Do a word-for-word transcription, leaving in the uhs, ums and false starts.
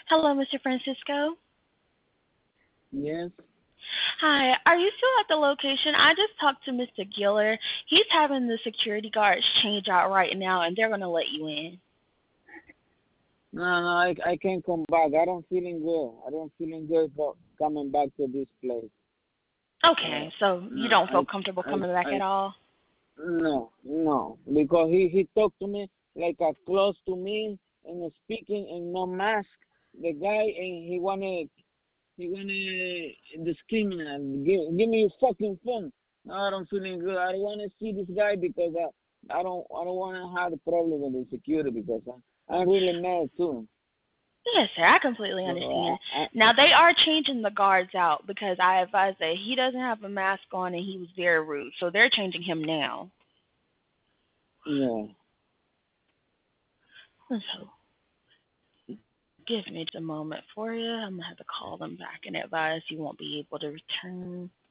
Hello, Mister Francisco. Yes. Hi, are you still at the location? I just talked to Mister Giller. He's having the security guards change out right now, and they're going to let you in. No, no, I I can't come back. I don't feeling good. I don't feeling good for coming back to this place. Uh, Okay, so you no, don't feel I comfortable I coming back I at all? no no because he he talked to me like a close to me and speaking and no mask. The guy and he wanna he wanna discriminate. Give give me your fucking phone. No, I don't feeling good. I don't wanna see this guy because I I don't I don't wanna have a problem with the security because I, I'm really mad too. Yes, sir. I completely So understand. I, I Now they are changing the guards out because I advised that he doesn't have a mask on and he was very rude. So they're changing him now. yeah. So give me just a moment for you. I'm gonna have to call them back and advise you won't be able to return.